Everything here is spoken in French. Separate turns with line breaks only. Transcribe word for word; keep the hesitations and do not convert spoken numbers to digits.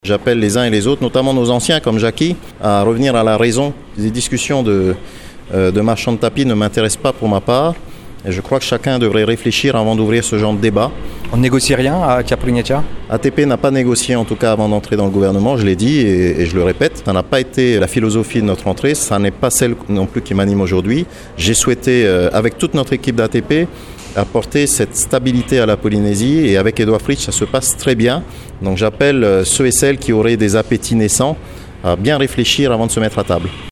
J'appelle les uns et les autres, notamment nos anciens comme Jackie, à revenir à la raison. Les discussions de, euh, de marchands de tapis ne m'intéressent pas pour ma part. Et je crois que chacun devrait réfléchir avant d'ouvrir ce genre de débat.
On ne négocie rien à Caprinetia ?
A T P n'a pas négocié en tout cas avant d'entrer dans le gouvernement, je l'ai dit et, et je le répète. Ça n'a pas été la philosophie de notre entrée, ça n'est pas celle non plus qui m'anime aujourd'hui. J'ai souhaité, euh, avec toute notre équipe d'A T P, apporter cette stabilité à la Polynésie et avec Edouard Fritsch, ça se passe très bien. Donc j'appelle ceux et celles qui auraient des appétits naissants à bien réfléchir avant de se mettre à table.